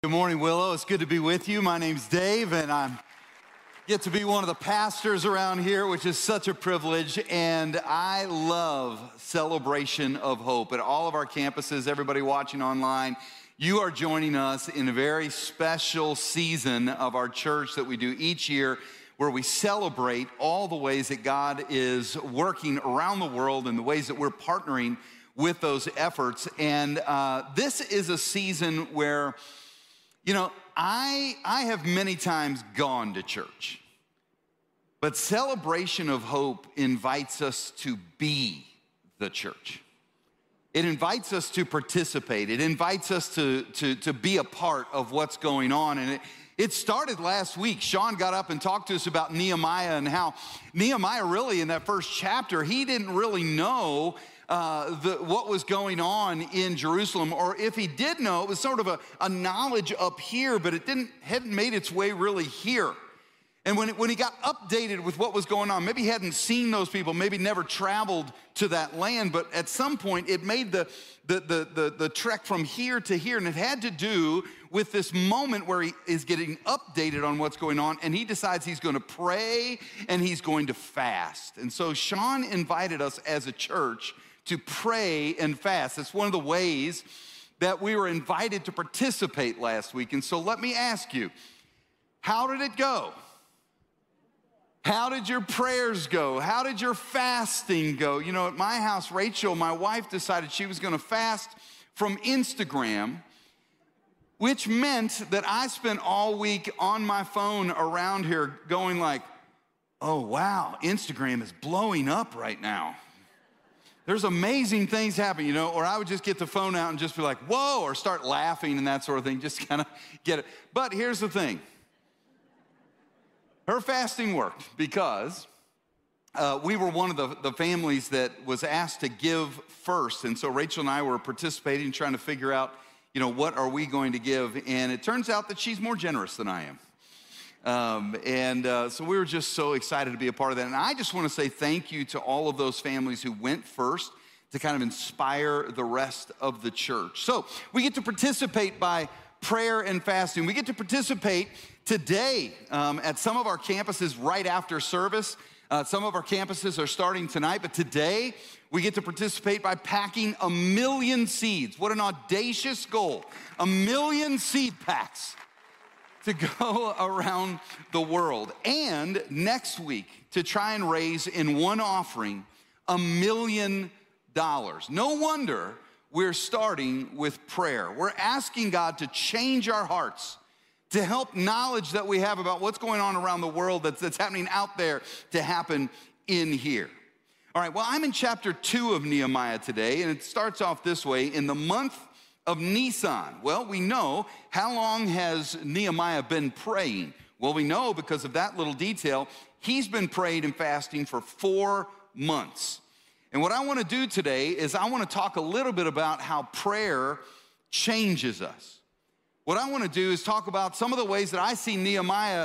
Good morning, Willow. It's good to be with you. My name's Dave, and I get to be one of the pastors around here, which is such a privilege. And I love Celebration of Hope at all of our campuses. Everybody watching online, you are joining us in a very special season of our church that we do each year, where we celebrate all the ways that God is working around the world and the ways that we're partnering with those efforts. And this is a season where, you know, I have many times gone to church, but Celebration of Hope invites us to be the church. It invites us to participate. It invites us to be a part of what's going on. And it started last week. Sean got up and talked to us about Nehemiah and how Nehemiah really in that first chapter, he didn't really know what was going on in Jerusalem, or if he did know, it was sort of a knowledge up here, but it hadn't made its way really here. And when he got updated with what was going on, maybe he hadn't seen those people, maybe never traveled to that land, but at some point it made the trek from here to here, and it had to do with this moment where he is getting updated on what's going on, and he decides he's going to pray and he's going to fast. And so Sean invited us as a church to pray and fast. It's one of the ways that we were invited to participate last week. And so let me ask you, how did it go? How did your prayers go? How did your fasting go? You know, at my house, Rachel, my wife, decided she was going to fast from Instagram, which meant that I spent all week on my phone around here going like, oh, wow, Instagram is blowing up right now. There's amazing things happening, you know, or I would just get the phone out and just be like, whoa, or start laughing and that sort of thing, just kind of get it. But here's the thing. Her fasting worked because we were one of the families that was asked to give first. And so Rachel and I were participating, trying to figure out, you know, what are we going to give? And it turns out that she's more generous than I am. So we were just so excited to be a part of that. And I just want to say thank you to all of those families who went first to kind of inspire the rest of the church. So we get to participate by prayer and fasting. We get to participate today at some of our campuses right after service. Some of our campuses are starting tonight, but today we get to participate by packing 1 million seeds. What an audacious goal. 1 million seed packs to go around the world. And next week, to try and raise in one offering $1 million. No wonder we're starting with prayer. We're asking God to change our hearts, to help knowledge that we have about what's going on around the world that's happening out there to happen in here. All right, well, I'm in chapter 2 of Nehemiah today, and it starts off this way. In the month of Nisan. Well, we know, how long has Nehemiah been praying? Well, we know because of that little detail, he's been praying and fasting for 4 months. And what I want to do today is I want to talk a little bit about how prayer changes us. What I want to do is talk about some of the ways that I see Nehemiah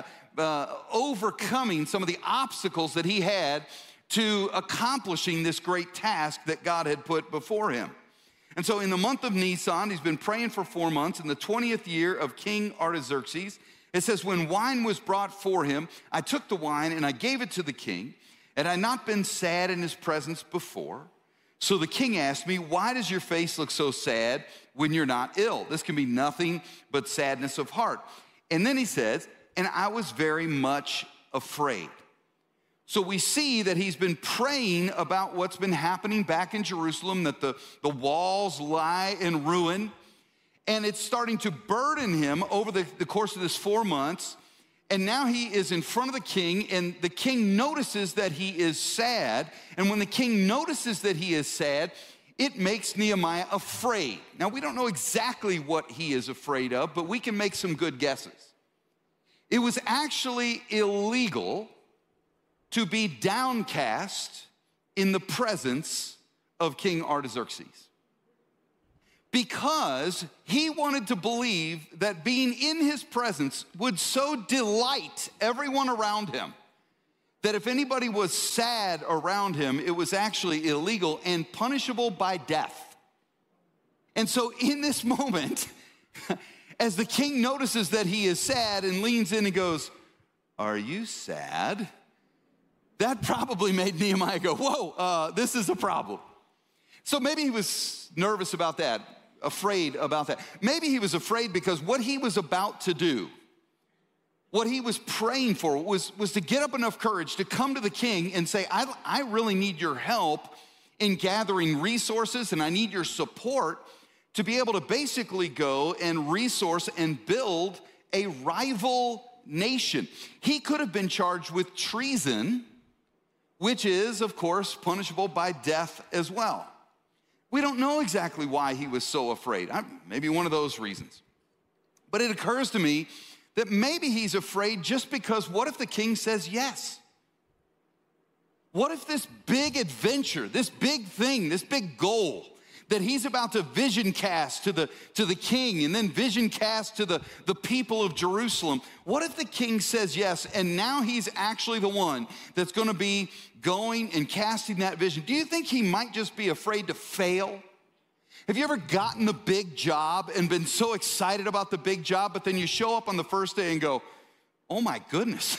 overcoming some of the obstacles that he had to accomplishing this great task that God had put before him. And so in the month of Nisan, he's been praying for 4 months. In the 20th year of King Artaxerxes, it says, when wine was brought for him, I took the wine and I gave it to the king. Had I not been sad in his presence before? So the king asked me, why does your face look so sad when you're not ill? This can be nothing but sadness of heart. And then he says, and I was very much afraid. So we see that he's been praying about what's been happening back in Jerusalem, that the walls lie in ruin, and it's starting to burden him over the course of this 4 months. And now he is in front of the king, and the king notices that he is sad. And when the king notices that he is sad, it makes Nehemiah afraid. Now, we don't know exactly what he is afraid of, but we can make some good guesses. It was actually illegal to be downcast in the presence of King Artaxerxes, because he wanted to believe that being in his presence would so delight everyone around him that if anybody was sad around him, it was actually illegal and punishable by death. And so in this moment, As the king notices that he is sad and leans in and goes, "Are you sad?" That probably made Nehemiah go, "Whoa, this is a problem." So maybe he was nervous about that, afraid about that. Maybe he was afraid because what he was about to do, what he was praying for was to get up enough courage to come to the king and say, I really need your help in gathering resources, and I need your support to be able to basically go and resource and build a rival nation. He could have been charged with treason, which is, of course, punishable by death as well. We don't know exactly why he was so afraid. Maybe one of those reasons. But it occurs to me that maybe he's afraid just because what if the king says yes? What if this big adventure, this big thing, this big goal that he's about to vision cast to the king and then vision cast to the people of Jerusalem, what if the king says yes and now he's actually the one that's going to be going and casting that vision? Do you think he might just be afraid to fail? Have you ever gotten the big job and been so excited about the big job, but then you show up on the first day and go, "Oh my goodness."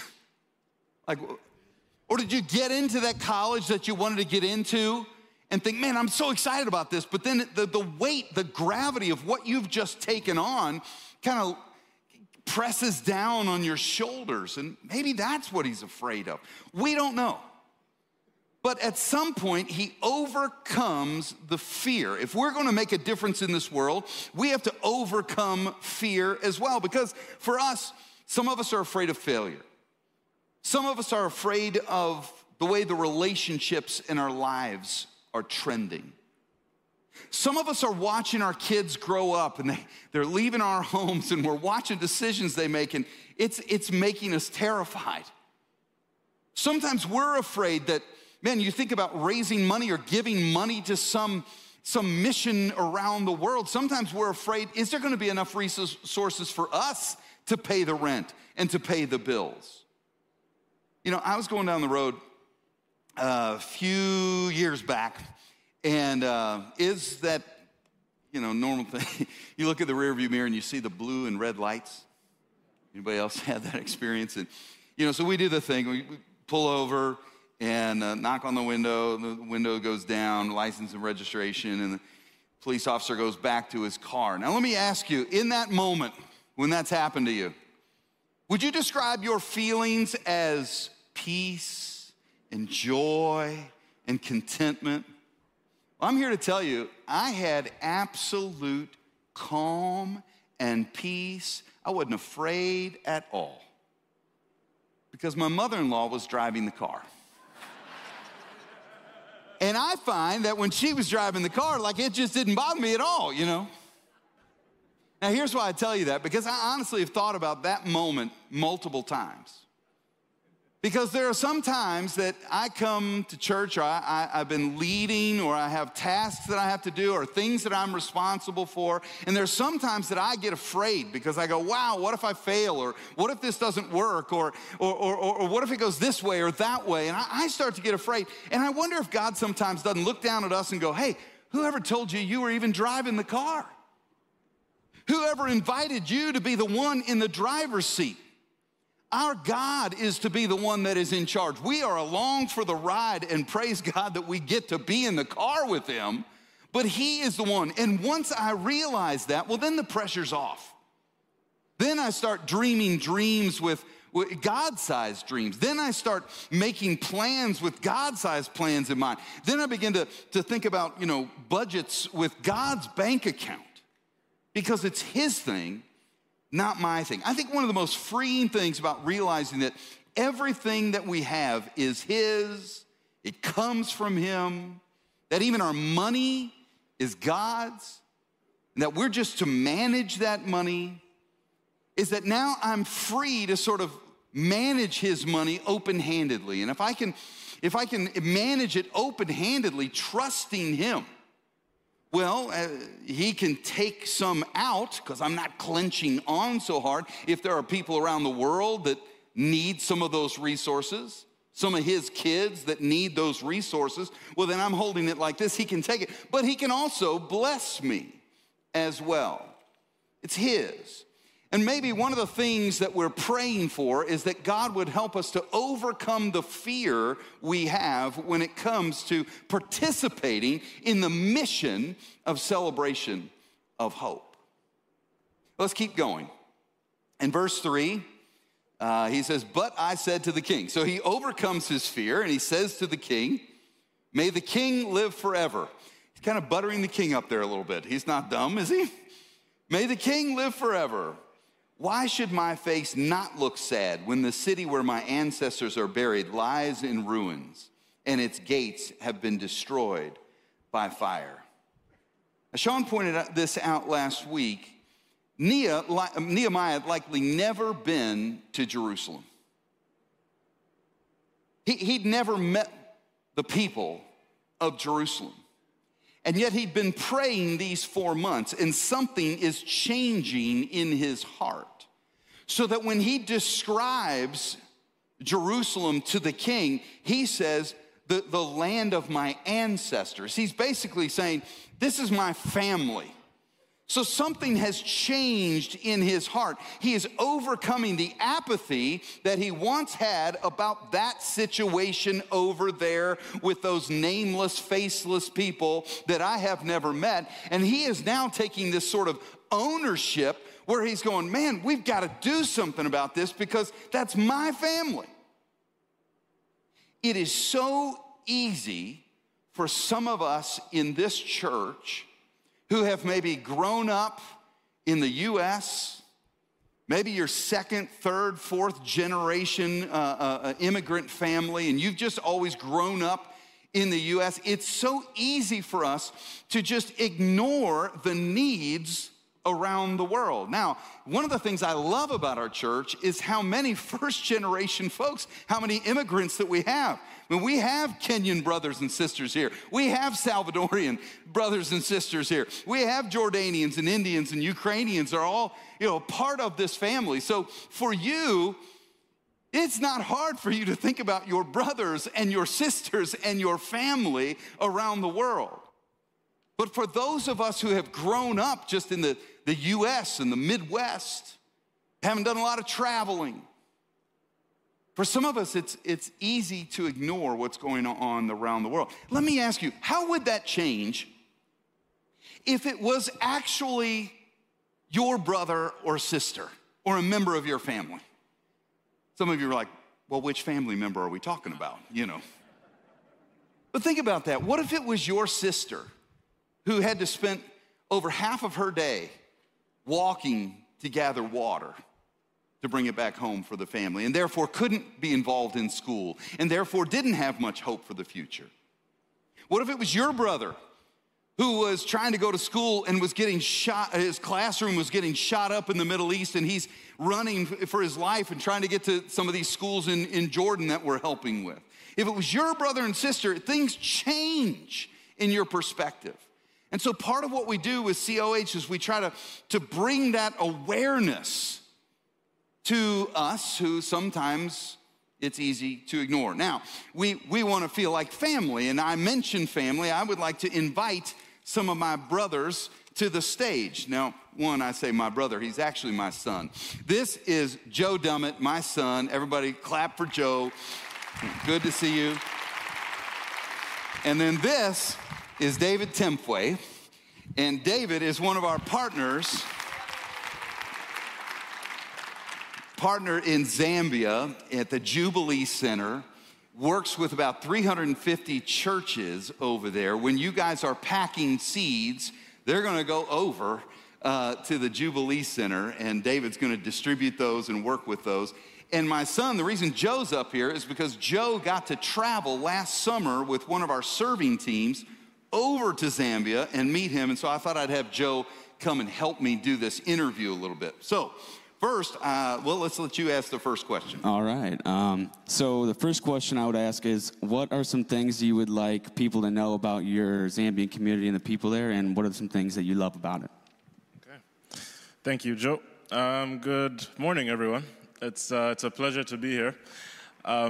Or did you get into that college that you wanted to get into and think, "Man, I'm so excited about this," but then the weight, the gravity of what you've just taken on kind of presses down on your shoulders, and maybe that's what he's afraid of. We don't know. But at some point, he overcomes the fear. If we're going to make a difference in this world, we have to overcome fear as well. Because for us, some of us are afraid of failure. Some of us are afraid of the way the relationships in our lives are trending. Some of us are watching our kids grow up and they're leaving our homes and we're watching decisions they make and it's making us terrified. Sometimes we're afraid that, man, you think about raising money or giving money to some mission around the world. Sometimes we're afraid, is there going to be enough resources for us to pay the rent and to pay the bills? You know, I was going down the road a few years back, and is that, normal thing? You look at the rearview mirror and you see the blue and red lights. Anybody else had that experience? And, so we do the thing. We pull over and knock on the window goes down, license and registration, and the police officer goes back to his car. Now, let me ask you, in that moment when that's happened to you, would you describe your feelings as peace and joy and contentment? Well, I'm here to tell you, I had absolute calm and peace. I wasn't afraid at all because my mother-in-law was driving the car. And I find that when she was driving the car, it just didn't bother me at all, Now, here's why I tell you that, because I honestly have thought about that moment multiple times. Because there are some times that I come to church or I've been leading or I have tasks that I have to do or things that I'm responsible for. And there's some times that I get afraid because I go, wow, what if I fail? Or what if this doesn't work? Or what if it goes this way or that way? And I start to get afraid. And I wonder if God sometimes doesn't look down at us and go, hey, whoever told you were even driving the car? Whoever invited you to be the one in the driver's seat? Our God is to be the one that is in charge. We are along for the ride, and praise God that we get to be in the car with him, but he is the one. And once I realize that, well, then the pressure's off. Then I start dreaming dreams with God-sized dreams. Then I start making plans with God-sized plans in mind. Then I begin to think about, budgets with God's bank account because it's his thing, not my thing. I think one of the most freeing things about realizing that everything that we have is his, it comes from him, that even our money is God's, and that we're just to manage that money, is that now I'm free to sort of manage his money open-handedly. And if I can manage it open-handedly, trusting him, well, he can take some out because I'm not clenching on so hard. If there are people around the world that need some of those resources, some of his kids that need those resources, well, then I'm holding it like this. He can take it, but he can also bless me as well. It's his. And maybe one of the things that we're praying for is that God would help us to overcome the fear we have when it comes to participating in the mission of Celebration of Hope. Let's keep going. In verse 3, he says, "But I said to the king." So he overcomes his fear and he says to the king, "May the king live forever." He's kind of buttering the king up there a little bit. He's not dumb, is he? "May the king live forever. Why should my face not look sad when the city where my ancestors are buried lies in ruins and its gates have been destroyed by fire?" As Sean pointed this out last week, Nehemiah had likely never been to Jerusalem. He'd never met the people of Jerusalem. And yet he'd been praying these 4 months, and something is changing in his heart. So that when he describes Jerusalem to the king, he says, the land of my ancestors. He's basically saying, this is my family. So something has changed in his heart. He is overcoming the apathy that he once had about that situation over there with those nameless, faceless people that I have never met. And he is now taking this sort of ownership where he's going, man, we've got to do something about this because that's my family. It is so easy for some of us in this church who have maybe grown up in the U.S., maybe you're second, third, fourth generation immigrant family, and you've just always grown up in the U.S., it's so easy for us to just ignore the needs around the world. Now, one of the things I love about our church is how many first generation folks, how many immigrants that we have. I mean, we have Kenyan brothers and sisters here. We have Salvadorian brothers and sisters here. We have Jordanians and Indians and Ukrainians are all, part of this family. So for you, it's not hard for you to think about your brothers and your sisters and your family around the world. But for those of us who have grown up just in the U.S. and the Midwest, haven't done a lot of traveling, for some of us, it's easy to ignore what's going on around the world. Let me ask you, how would that change if it was actually your brother or sister or a member of your family? Some of you are like, well, which family member are we talking about? But think about that. What if it was your sister who had to spend over half of her day walking to gather water to bring it back home for the family, and therefore couldn't be involved in school, and therefore didn't have much hope for the future? What if it was your brother who was trying to go to school and was getting shot, his classroom was getting shot up in the Middle East, and he's running for his life and trying to get to some of these schools in Jordan that we're helping with? If it was your brother and sister, things change in your perspective. And so part of what we do with COH is we try to bring that awareness to us who sometimes it's easy to ignore. Now, we want to feel like family, and I mentioned family. I would like to invite some of my brothers to the stage. Now, I say my brother, he's actually my son. This is Joe Dummett, my son. Everybody clap for Joe. Good to see you. And then this is David Tempway, and David is one of our partner in Zambia at the Jubilee Center, works with about 350 churches over there. When you guys are packing seeds, they're gonna go over to the Jubilee Center, and David's gonna distribute those and work with those. And my son, the reason Joe's up here is because Joe got to travel last summer with one of our serving teams over to Zambia and meet him, and so I thought I'd have Joe come and help me do this interview a little bit. So first, let's let you ask the first question. All right. So the first question I would ask is, what are some things you would like people to know about your Zambian community and the people there, and what are some things that you love about it? Okay. Thank you, Joe. Good morning, everyone. It's a pleasure to be here. I, 1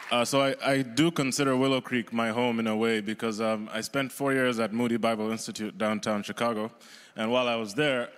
So I do consider Willow Creek my home in a way because I spent 4 years at Moody Bible Institute downtown Chicago. And while I was there,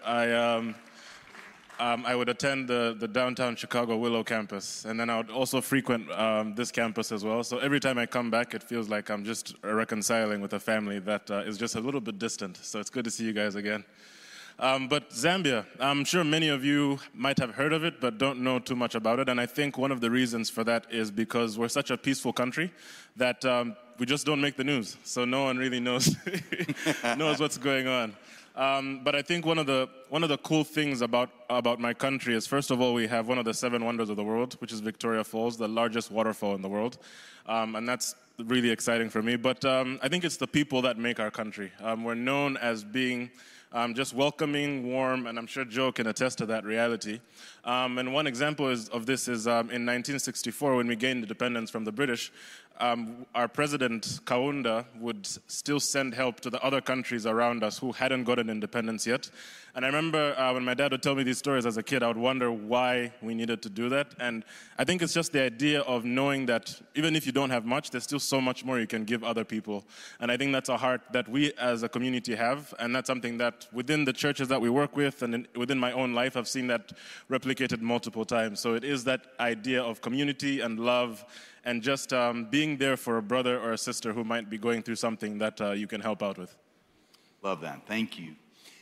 I would attend the downtown Chicago Willow campus. And then I would also frequent this campus as well. So every time I come back, it feels like I'm just reconciling with a family that is just a little bit distant. So it's good to see you guys again. But Zambia, I'm sure many of you might have heard of it, but don't know too much about it. And I think one of the reasons for that is because we're such a peaceful country that we just don't make the news. So no one really knows what's going on. But I think one of the cool things about my country is, first of all, we have one of the 7 wonders of the world, which is Victoria Falls, the largest waterfall in the world. And that's really exciting for me. But I think it's the people that make our country. We're known as being just welcoming, warm, and I'm sure Joe can attest to that reality. And one example of this is in 1964, when we gained independence from the British, our president, Kaunda, would still send help to the other countries around us who hadn't gotten independence yet. And I remember when my dad would tell me these stories as a kid, I would wonder why we needed to do that. And I think it's just the idea of knowing that even if you don't have much, there's still so much more you can give other people. And I think that's a heart that we as a community have. And that's something that within the churches that we work with and within my own life, I've seen that replicated multiple times. So it is that idea of community and love and just being there for a brother or a sister who might be going through something that you can help out with. Love that. Thank you.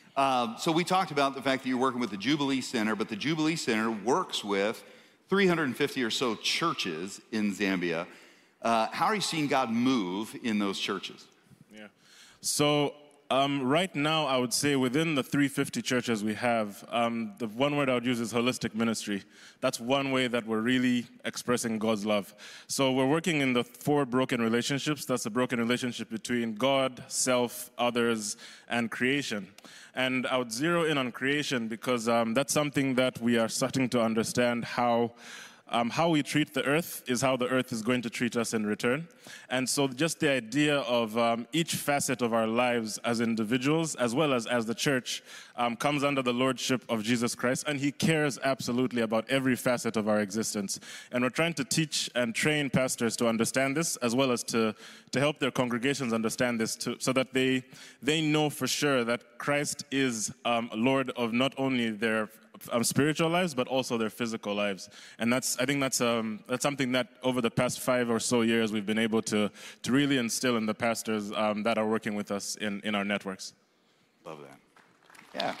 So we talked about the fact that you're working with the Jubilee Center, but the Jubilee Center works with 350 or so churches in Zambia. How are you seeing God move in those churches? Yeah. So right now, I would say within the 350 churches we have, the one word I would use is holistic ministry. That's one way that we're really expressing God's love. So we're working in the 4 broken relationships. That's the broken relationship between God, self, others, and creation. And I would zero in on creation because that's something that we are starting to understand how we treat the earth is how the earth is going to treat us in return. And so just the idea of each facet of our lives as individuals, as well as the church, comes under the lordship of Jesus Christ. And he cares absolutely about every facet of our existence. And we're trying to teach and train pastors to understand this, as well as to help their congregations understand this, so that they know for sure that Christ is Lord of not only their spiritual lives, but also their physical lives. And I think that's something that over the past 5 or so years we've been able to really instill in the pastors that are working with us in our networks. Love that.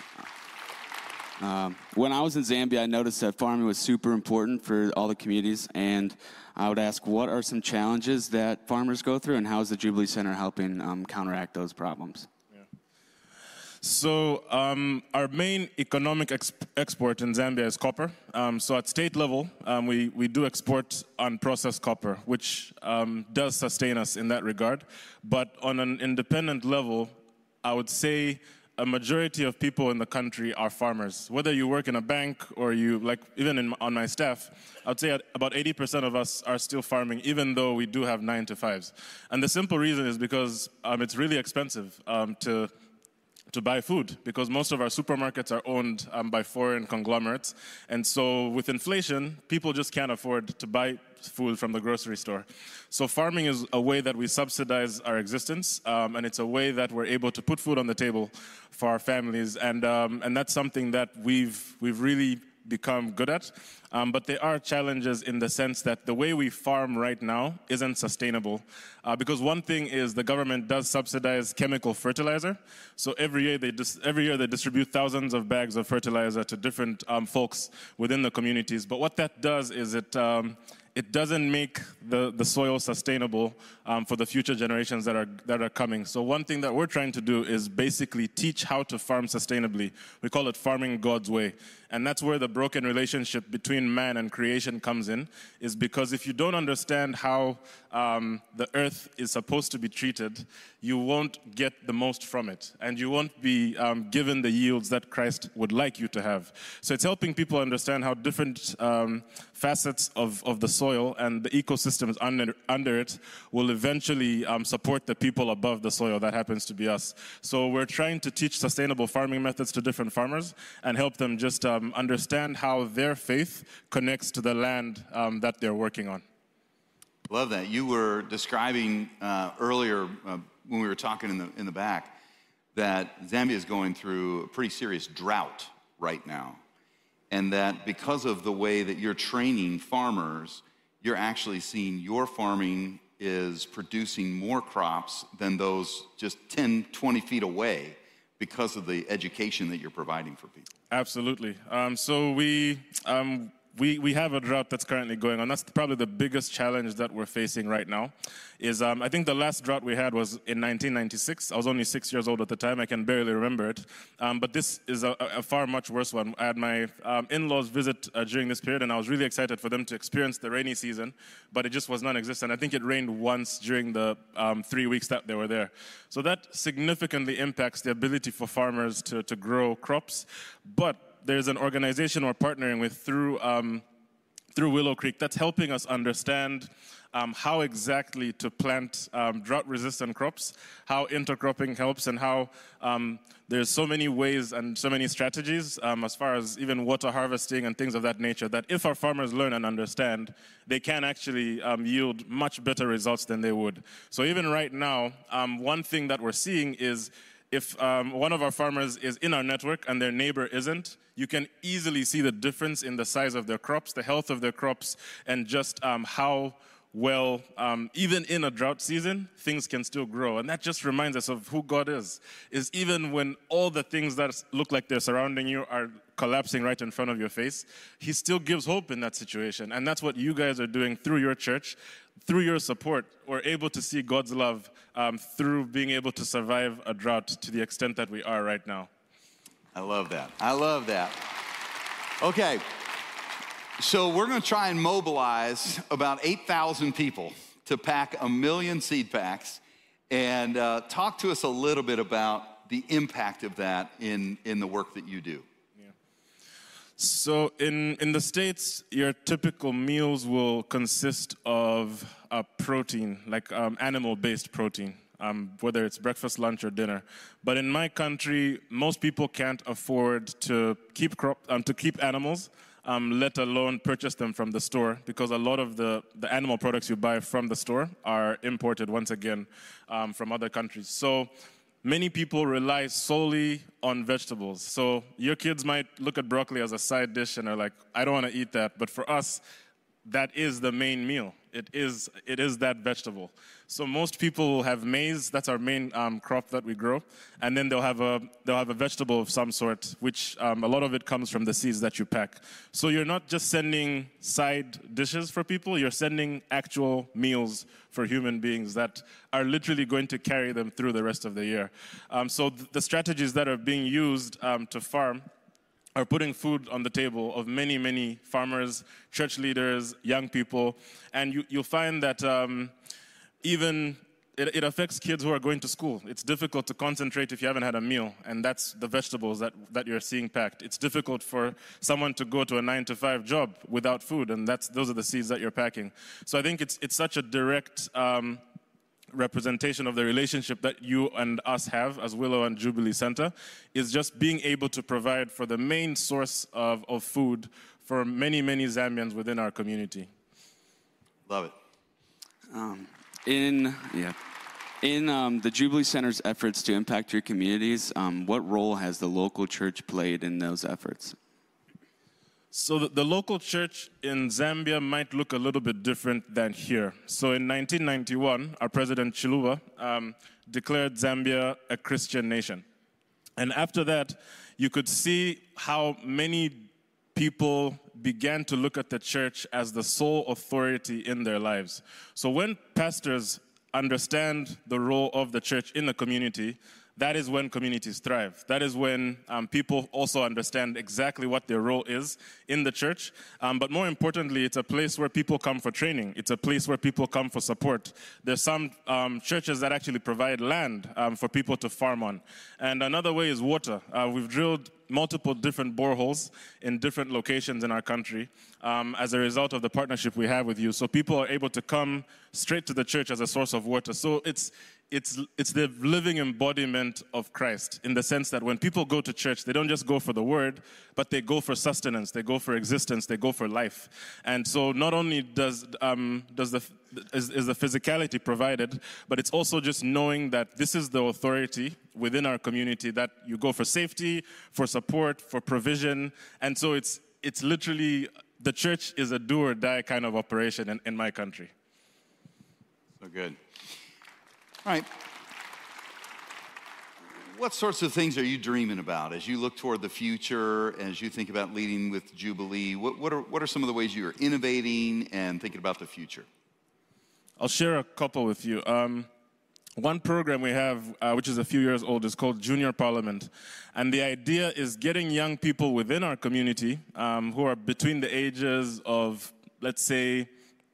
Yeah. When I was in Zambia, I noticed that farming was super important for all the communities, and I would ask, what are some challenges that farmers go through, and how is the Jubilee Center helping counteract those problems? So our main economic export in Zambia is copper. So at state level, we do export unprocessed copper, which does sustain us in that regard. But on an independent level, I would say a majority of people in the country are farmers. Whether you work in a bank or even on my staff, I would say about 80% of us are still farming, even though we do have 9-to-5s. And the simple reason is because it's really expensive to buy food, because most of our supermarkets are owned by foreign conglomerates. And so with inflation, people just can't afford to buy food from the grocery store. So farming is a way that we subsidize our existence, and it's a way that we're able to put food on the table for our families. And that's something that we've really become good at. But there are challenges in the sense that the way we farm right now isn't sustainable. Because one thing is the government does subsidize chemical fertilizer. So every year they distribute thousands of bags of fertilizer to different folks within the communities. But what that does is it doesn't make the soil sustainable for the future generations that are coming. So one thing that we're trying to do is basically teach how to farm sustainably. We call it farming God's way. And that's where the broken relationship between man and creation comes in, is because if you don't understand how the earth is supposed to be treated, you won't get the most from it. And you won't be given the yields that Christ would like you to have. So it's helping people understand how different facets of the soil and the ecosystems under it will eventually support the people above the soil. That happens to be us. So we're trying to teach sustainable farming methods to different farmers and help them just understand how their faith connects to the land that they're working on. Love that. You were describing earlier when we were talking in the back that Zambia is going through a pretty serious drought right now. And that because of the way that you're training farmers, you're actually seeing your farming is producing more crops than those just 10, 20 feet away because of the education that you're providing for people. Absolutely. So we have a drought that's currently going on. That's probably the biggest challenge that we're facing right now. Is I think the last drought we had was in 1996. I was only 6 years old at the time. I can barely remember it. But this is a far much worse one. I had my in-laws visit during this period, and I was really excited for them to experience the rainy season, but it just was non-existent. I think it rained once during the 3 weeks that they were there. So that significantly impacts the ability for farmers to grow crops. But there's an organization we're partnering with through Willow Creek that's helping us understand how exactly to plant drought-resistant crops, how intercropping helps, and how there's so many ways and so many strategies as far as even water harvesting and things of that nature, that if our farmers learn and understand, they can actually yield much better results than they would. So even right now, one thing that we're seeing is if one of our farmers is in our network and their neighbor isn't, you can easily see the difference in the size of their crops, the health of their crops, and just how well, even in a drought season, things can still grow. And that just reminds us of who God is even when all the things that look like they're surrounding you are collapsing right in front of your face, He still gives hope in that situation. And that's what you guys are doing through your church. Through your support, we're able to see God's love through being able to survive a drought to the extent that we are right now. I love that. I love that. Okay. So we're going to try and mobilize about 8,000 people to pack 1 million seed packs, and talk to us a little bit about the impact of that in the work that you do. Yeah. So in the States, your typical meals will consist of a protein, like animal-based protein, whether it's breakfast, lunch, or dinner. But in my country, most people can't afford to keep animals, let alone purchase them from the store, because a lot of the animal products you buy from the store are imported, once again, from other countries. So many people rely solely on vegetables. So your kids might look at broccoli as a side dish and are like, I don't want to eat that. But for us, that is the main meal. It is that vegetable. So most people will have maize. That's our main crop that we grow, and then they'll have a vegetable of some sort, which a lot of it comes from the seeds that you pack. So you're not just sending side dishes for people. You're sending actual meals for human beings that are literally going to carry them through the rest of the year. So the strategies that are being used to farm are putting food on the table of many, many farmers, church leaders, young people. And you'll find that even it affects kids who are going to school. It's difficult to concentrate if you haven't had a meal, and that's the vegetables that you're seeing packed. It's difficult for someone to go to a 9-to-5 job without food, and those are the seeds that you're packing. So I think it's such a direct representation of the relationship that you and us have as Willow and Jubilee Center, is just being able to provide for the main source of food for many, many Zambians within our community. Love it. In the Jubilee Center's efforts to impact your communities, what role has the local church played in those efforts? So the local church in Zambia might look a little bit different than here. So in 1991, our president Chiluba declared Zambia a Christian nation. And after that, you could see how many people began to look at the church as the sole authority in their lives. So when pastors understand the role of the church in the community, that is when communities thrive. That is when people also understand exactly what their role is in the church. But more importantly, it's a place where people come for training. It's a place where people come for support. There's some churches that actually provide land for people to farm on. And another way is water. We've drilled multiple different boreholes in different locations in our country as a result of the partnership we have with you. So people are able to come straight to the church as a source of water. So it's the living embodiment of Christ, in the sense that when people go to church, they don't just go for the word, but they go for sustenance, they go for existence, they go for life. And so not only is the physicality provided, but it's also just knowing that this is the authority within our community, that you go for safety, for support, for provision. And so it's literally, the church is a do or die kind of operation in my country. So good. All right. What sorts of things are you dreaming about as you look toward the future, as you think about leading with Jubilee? What are some of the ways you are innovating and thinking about the future? I'll share a couple with you. One program we have, which is a few years old, is called Junior Parliament. And the idea is getting young people within our community who are between the ages of, let's say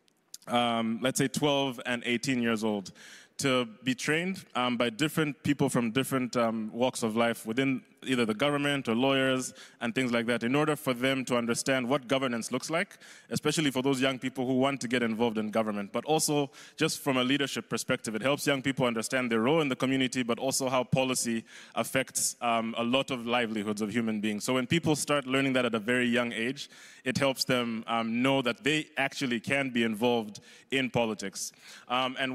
12 and 18 years old, to be trained by different people from different walks of life within either the government or lawyers and things like that, in order for them to understand what governance looks like, especially for those young people who want to get involved in government. But also, just from a leadership perspective, it helps young people understand their role in the community, but also how policy affects a lot of livelihoods of human beings. So when people start learning that at a very young age, it helps them know that they actually can be involved in politics. And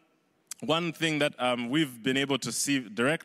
one thing that we've been able to see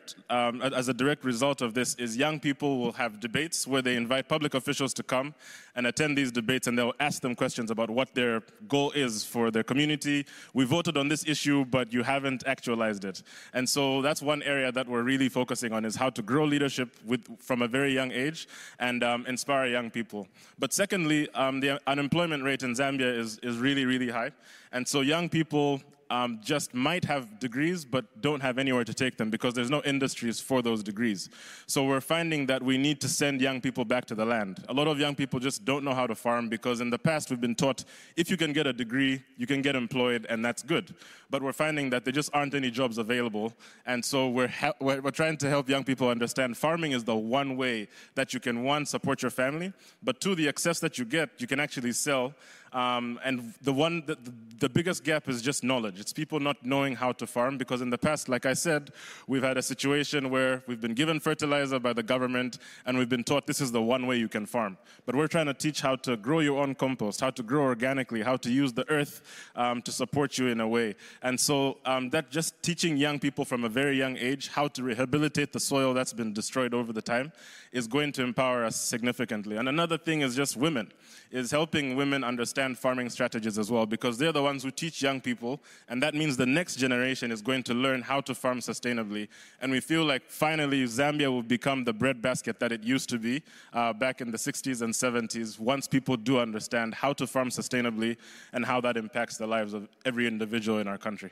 as a direct result of this is young people will have debates where they invite public officials to come and attend these debates, and they'll ask them questions about what their goal is for their community. We voted on this issue, but you haven't actualized it. And so that's one area that we're really focusing on, is how to grow leadership from a very young age and inspire young people. But secondly, the unemployment rate in Zambia is really, really high. And so young people just might have degrees, but don't have anywhere to take them because there's no industries for those degrees. So we're finding that we need to send young people back to the land. A lot of young people just don't know how to farm because in the past we've been taught if you can get a degree, you can get employed, and that's good. But we're finding that there just aren't any jobs available. And so we're trying to help young people understand farming is the one way that you can, one, support your family, but two, the excess that you get, you can actually sell. And the biggest gap is just knowledge. It's people not knowing how to farm, because in the past, like I said, we've had a situation where we've been given fertilizer by the government and we've been taught this is the one way you can farm. But we're trying to teach how to grow your own compost, how to grow organically, how to use the earth to support you in a way. And so that just teaching young people from a very young age how to rehabilitate the soil that's been destroyed over the time is going to empower us significantly. And another thing is just women, is helping women understand farming strategies as well, because they're the ones who teach young people, and that means the next generation is going to learn how to farm sustainably. And we feel like finally Zambia will become the breadbasket that it used to be back in the 60s and 70s, once people do understand how to farm sustainably and how that impacts the lives of every individual in our country.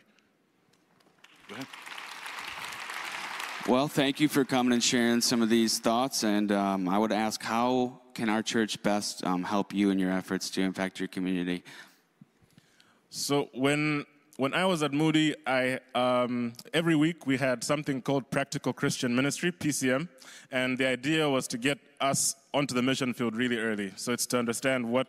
Go ahead. Well, thank you for coming and sharing some of these thoughts. And I would ask, how can our church best help you in your efforts to impact your community? So when I was at Moody, every week we had something called Practical Christian Ministry, PCM, and the idea was to get us onto the mission field really early. So it's to understand what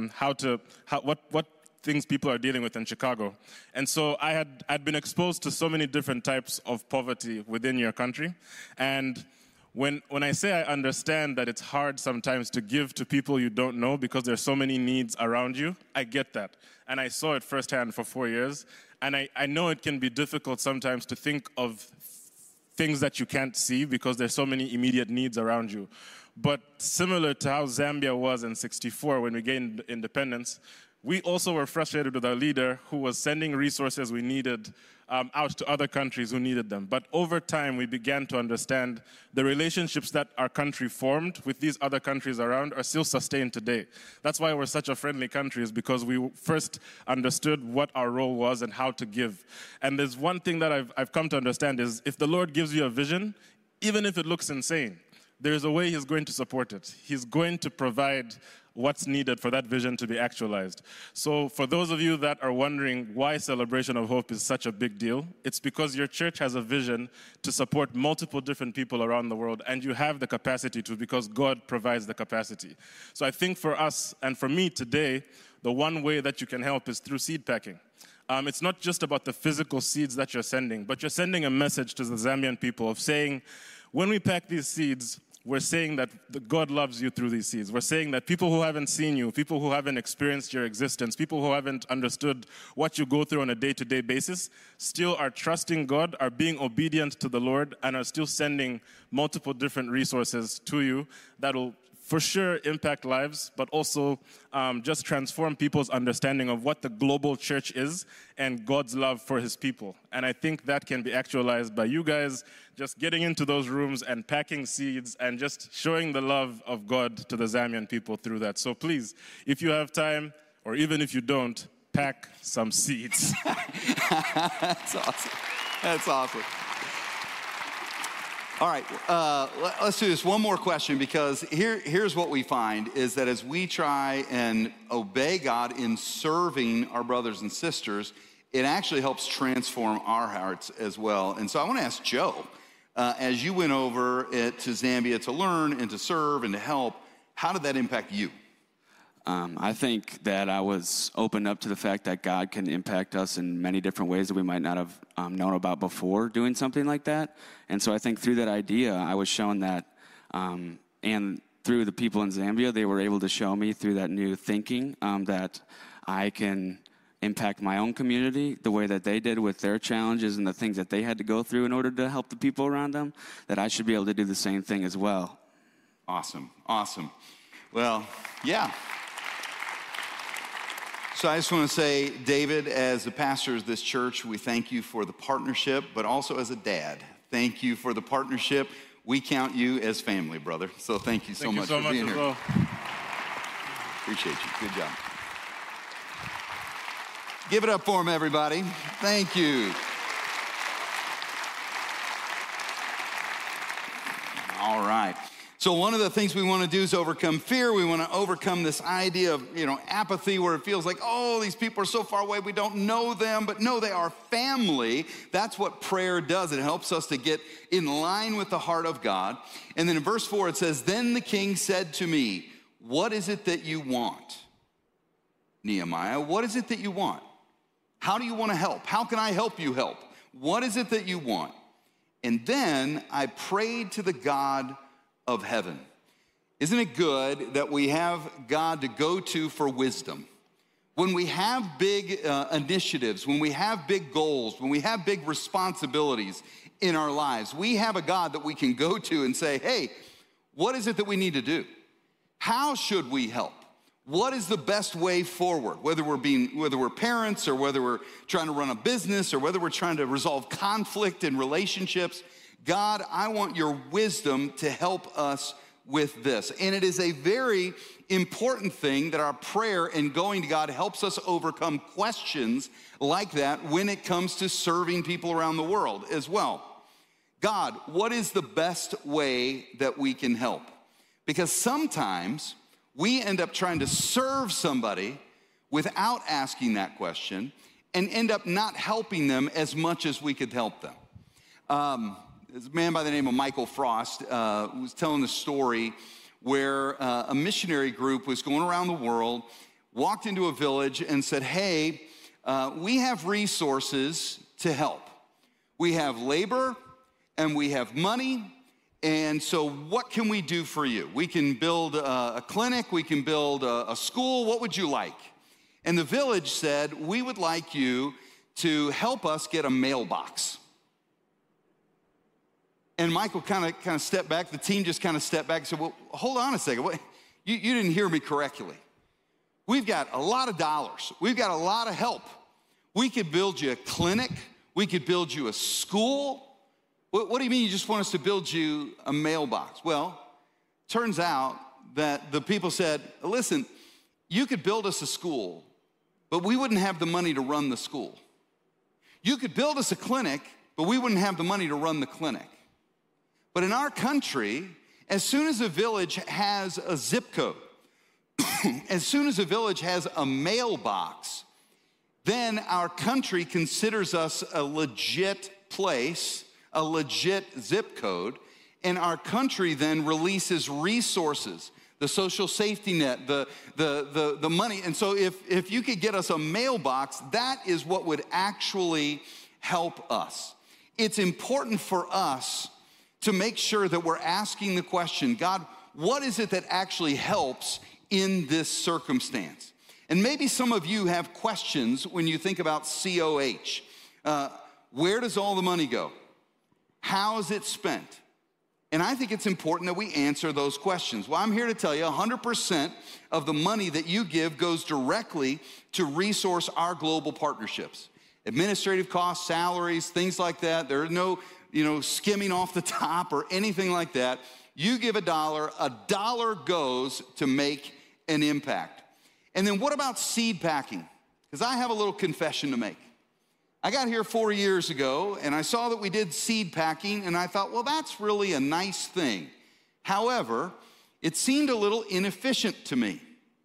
things people are dealing with in Chicago. And so I'd been exposed to so many different types of poverty within your country. And when I say I understand that it's hard sometimes to give to people you don't know because there's so many needs around you, I get that. And I saw it firsthand for 4 years. And I know it can be difficult sometimes to think of things that you can't see because there's so many immediate needs around you. But similar to how Zambia was in '64 when we gained independence, we also were frustrated with our leader who was sending resources we needed out to other countries who needed them. But over time, we began to understand the relationships that our country formed with these other countries around are still sustained today. That's why we're such a friendly country, is because we first understood what our role was and how to give. And there's one thing that I've come to understand is if the Lord gives you a vision, even if it looks insane, there's a way He's going to support it. He's going to provide what's needed for that vision to be actualized. So for those of you that are wondering why Celebration of Hope is such a big deal, it's because your church has a vision to support multiple different people around the world, and you have the capacity to, because God provides the capacity. So I think for us and for me today, the one way that you can help is through seed packing. it's not just about the physical seeds that you're sending, but you're sending a message to the Zambian people of saying, when we pack these seeds, we're saying that God loves you through these seeds. We're saying that people who haven't seen you, people who haven't experienced your existence, people who haven't understood what you go through on a day-to-day basis, still are trusting God, are being obedient to the Lord, and are still sending multiple different resources to you that will for sure impact lives, but also just transform people's understanding of what the global church is and God's love for his people. And I think that can be actualized by you guys just getting into those rooms and packing seeds and just showing the love of God to the Zambian people through that. So please, if you have time, or even if you don't, pack some seeds. That's awesome. That's awesome. All right, let's do this one more question, because here's what we find is that as we try and obey God in serving our brothers and sisters, it actually helps transform our hearts as well. And so I want to ask Joe, as you went over to Zambia to learn and to serve and to help, how did that impact you? I think that I was opened up to the fact that God can impact us in many different ways that we might not have known about before doing something like that. And so I think through that idea, I was shown that, and through the people in Zambia, they were able to show me through that new thinking that I can impact my own community the way that they did with their challenges and the things that they had to go through in order to help the people around them, that I should be able to do the same thing as well. Awesome, awesome. Well, yeah. So I just want to say, David, as the pastor of this church, we thank you for the partnership, but also as a dad, thank you for the partnership. We count you as family, brother. So thank you so much for being here. Well. Appreciate you. Good job. Give it up for him, everybody. Thank you. All right. So one of the things we want to do is overcome fear. We want to overcome this idea of, apathy, where it feels like, oh, these people are so far away, we don't know them. But no, they are family. That's what prayer does. It helps us to get in line with the heart of God. And then in verse 4, it says, "Then the king said to me, what is it that you want?" Nehemiah, what is it that you want? How do you want to help? How can I help you help? What is it that you want? And then I prayed to the God of heaven. Isn't it good that we have God to go to for wisdom? When we have big initiatives, when we have big goals, when we have big responsibilities in our lives, we have a God that we can go to and say, hey, what is it that we need to do? How should we help? What is the best way forward? Whether we're parents, or whether we're trying to run a business, or whether we're trying to resolve conflict in relationships, God, I want your wisdom to help us with this. And it is a very important thing that our prayer and going to God helps us overcome questions like that when it comes to serving people around the world as well. God, what is the best way that we can help? Because sometimes we end up trying to serve somebody without asking that question and end up not helping them as much as we could help them. There's a man by the name of Michael Frost was telling the story where a missionary group was going around the world, walked into a village and said, hey, we have resources to help. We have labor and we have money, and so what can we do for you? We can build a clinic, we can build a school, what would you like? And the village said, we would like you to help us get a mailbox. And Michael kind of stepped back. The team just kind of stepped back and said, well, hold on a second. What? You didn't hear me correctly. We've got a lot of dollars. We've got a lot of help. We could build you a clinic. We could build you a school. What do you mean you just want us to build you a mailbox? Well, turns out that the people said, listen, you could build us a school, but we wouldn't have the money to run the school. You could build us a clinic, but we wouldn't have the money to run the clinic. But in our country, as soon as a village has a zip code, as soon as a village has a mailbox, then our country considers us a legit place, a legit zip code, and our country then releases resources the social safety net, the money. And so if you could get us a mailbox, that is what would actually help us. It's important for us to make sure that we're asking the question, God, what is it that actually helps in this circumstance? And maybe some of you have questions when you think about COH. Where does all the money go? How is it spent? And I think it's important that we answer those questions. Well, I'm here to tell you 100% of the money that you give goes directly to resource our global partnerships. Administrative costs, salaries, things like that. There are no, skimming off the top or anything like that. You give $1 goes to make an impact. And then what about seed packing? Because I have a little confession to make. I got here 4 years ago, and I saw that we did seed packing, and I thought, well, that's really a nice thing. However, it seemed a little inefficient to me.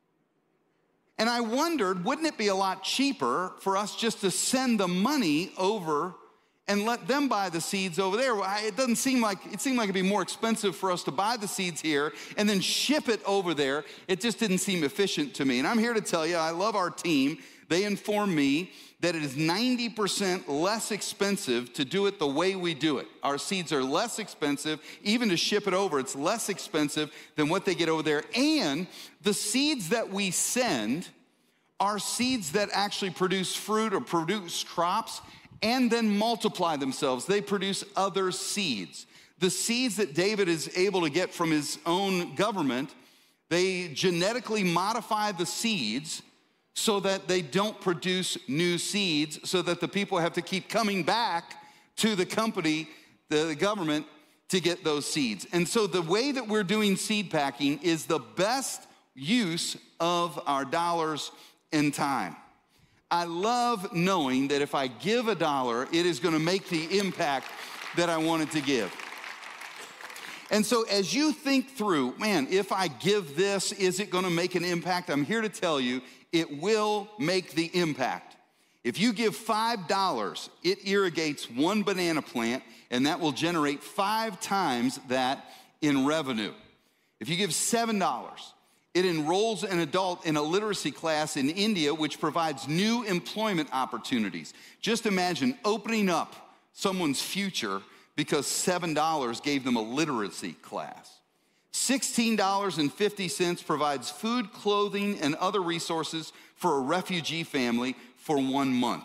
And I wondered, wouldn't it be a lot cheaper for us just to send the money over and let them buy the seeds over there? It seemed like it'd be more expensive for us to buy the seeds here and then ship it over there. It just didn't seem efficient to me. And I'm here to tell you, I love our team. They informed me that it is 90% less expensive to do it the way we do it. Our seeds are less expensive. Even to ship it over, it's less expensive than what they get over there. And the seeds that we send are seeds that actually produce fruit or produce crops and then multiply themselves. They produce other seeds. The seeds that David is able to get from his own government, they genetically modify the seeds so that they don't produce new seeds, so that the people have to keep coming back to the company, the government, to get those seeds. And so the way that we're doing seed packing is the best use of our dollars and time. I love knowing that if I give $1, it is gonna make the impact that I want it to give. And so as you think through, man, if I give this, is it gonna make an impact? I'm here to tell you, it will make the impact. If you give $5, it irrigates one banana plant, and that will generate 5 times that in revenue. If you give $7, it enrolls an adult in a literacy class in India, which provides new employment opportunities. Just imagine opening up someone's future because $7 gave them a literacy class. $16.50 provides food, clothing, and other resources for a refugee family for 1 month.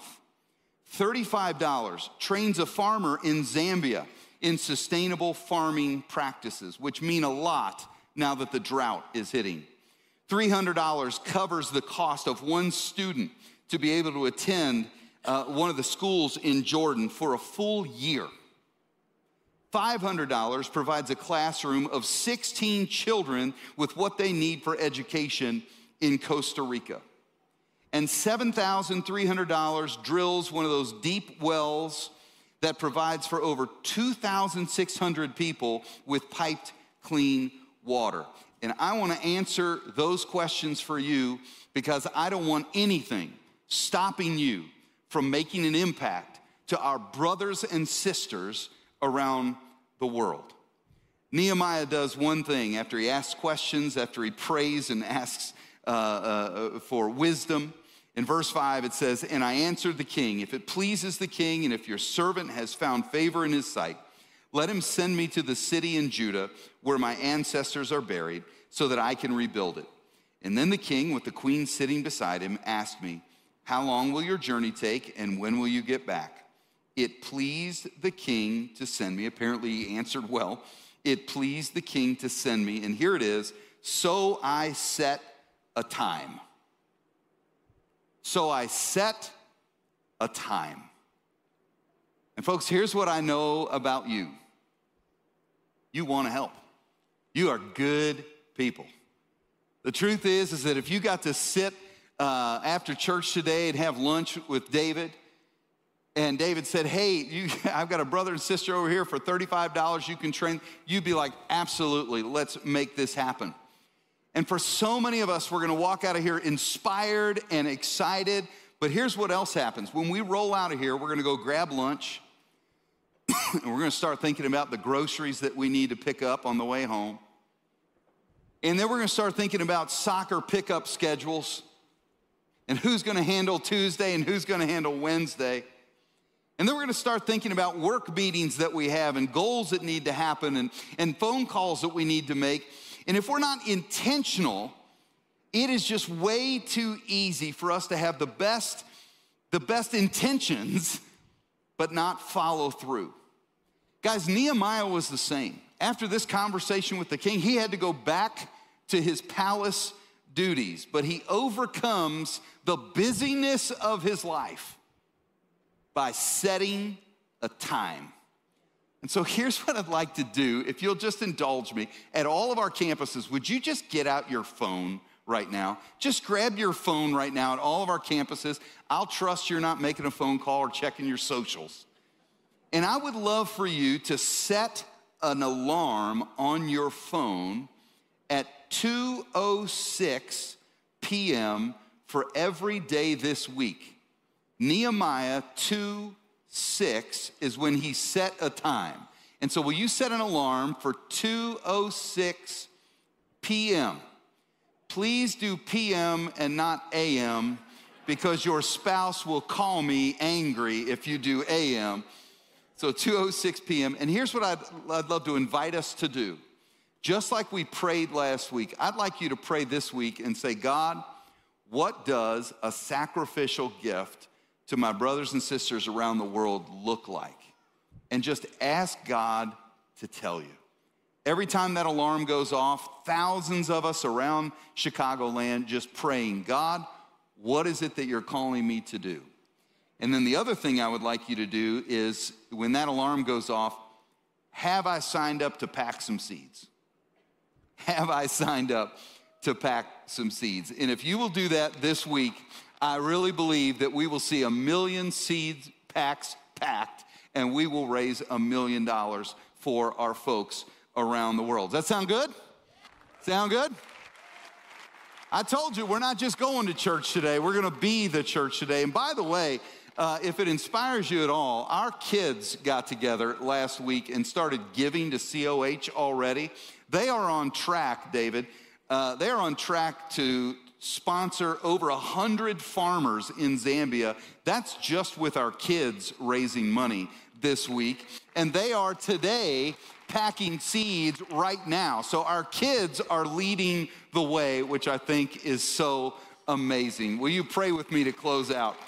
$35 trains a farmer in Zambia in sustainable farming practices, which mean a lot now that the drought is hitting. $300 covers the cost of one student to be able to attend one of the schools in Jordan for a full year. $500 provides a classroom of 16 children with what they need for education in Costa Rica. And $7,300 drills one of those deep wells that provides for over 2,600 people with piped clean water. And I want to answer those questions for you because I don't want anything stopping you from making an impact to our brothers and sisters around the world. Nehemiah does one thing after he asks questions, after he prays and asks for wisdom. In verse 5, it says, "And I answered the king, if it pleases the king, and if your servant has found favor in his sight, let him send me to the city in Judah where my ancestors are buried, so that I can rebuild it." And then the king, with the queen sitting beside him, asked me, "How long will your journey take, and when will you get back?" It pleased the king to send me. Apparently he answered well. It pleased the king to send me. And here it is. So I set a time. So I set a time. And folks, here's what I know about you. You want to help. You are good people. The truth is that if you got to sit after church today and have lunch with David, and David said, "Hey, I've got a brother and sister over here for $35 you can train," you'd be like, "Absolutely, let's make this happen." And for so many of us, we're gonna walk out of here inspired and excited, but here's what else happens. When we roll out of here, we're gonna go grab lunch, and we're gonna start thinking about the groceries that we need to pick up on the way home. And then we're going to start thinking about soccer pickup schedules and who's going to handle Tuesday and who's going to handle Wednesday. And then we're going to start thinking about work meetings that we have and goals that need to happen and phone calls that we need to make. And if we're not intentional, it is just way too easy for us to have the best intentions, but not follow through. Guys, Nehemiah was the same. After this conversation with the king, he had to go back to his palace duties, but he overcomes the busyness of his life by setting a time. And so here's what I'd like to do, if you'll just indulge me. At all of our campuses, would you just get out your phone right now? Just grab your phone right now at all of our campuses. I'll trust you're not making a phone call or checking your socials. And I would love for you to set an alarm on your phone at 2:06 p.m. for every day this week. Nehemiah 2:06 is when he set a time. And so will you set an alarm for 2:06 p.m.? Please do p.m. and not a.m. because your spouse will call me angry if you do a.m. So 2:06 p.m. And here's what I'd love to invite us to do. Just like we prayed last week, I'd like you to pray this week and say, God, what does a sacrificial gift to my brothers and sisters around the world look like? And just ask God to tell you. Every time that alarm goes off, thousands of us around Chicagoland just praying, God, what is it that you're calling me to do? And then the other thing I would like you to do is when that alarm goes off, have I signed up to pack some seeds? Have I signed up to pack some seeds? And if you will do that this week, I really believe that we will see 1 million seed packs packed, and we will raise $1 million for our folks around the world. Does that sound good? Sound good? I told you, we're not just going to church today. We're going to be the church today. And by the way, if it inspires you at all, our kids got together last week and started giving to COH already. They are on track, David. They are on track to sponsor over 100 farmers in Zambia. That's just with our kids raising money this week. And they are today packing seeds right now. So our kids are leading the way, which I think is so amazing. Will you pray with me to close out?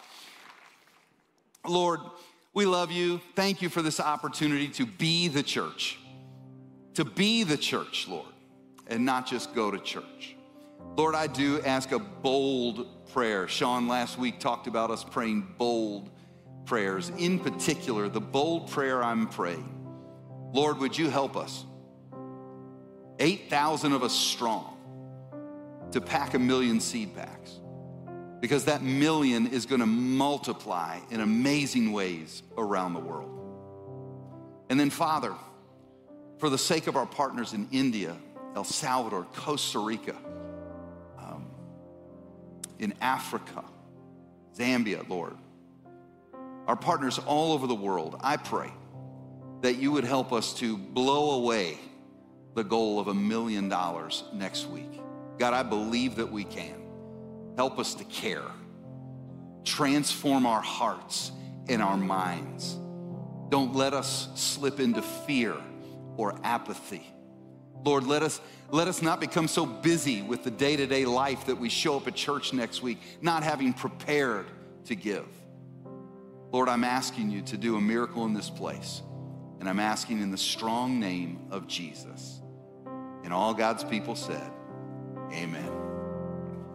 Lord, we love you. Thank you for this opportunity to be the church. To be the church, Lord, and not just go to church. Lord, I do ask a bold prayer. Sean last week talked about us praying bold prayers. In particular, the bold prayer I'm praying. Lord, would you help us? 8,000 of us strong to pack 1 million seed packs. Because that 1 million is going to multiply in amazing ways around the world. And then, Father, for the sake of our partners in India, El Salvador, Costa Rica, in Africa, Zambia, Lord, our partners all over the world, I pray that you would help us to blow away the goal of $1 million next week. God, I believe that we can. Help us to care. Transform our hearts and our minds. Don't let us slip into fear or apathy. Lord, let us not become so busy with the day-to-day life that we show up at church next week, not having prepared to give. Lord, I'm asking you to do a miracle in this place, and I'm asking in the strong name of Jesus. And all God's people said, amen.